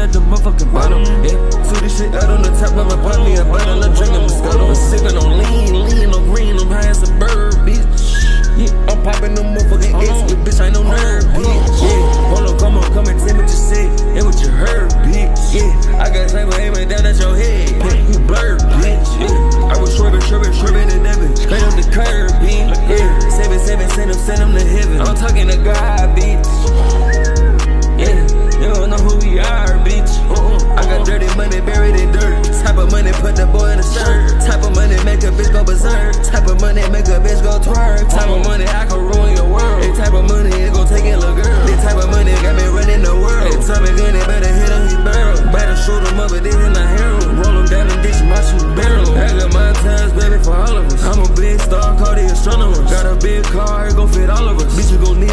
at the motherfucking bottom. Yeah, so this shit out on the top of my body, I bought a drink in my scuttle. I'm sipping on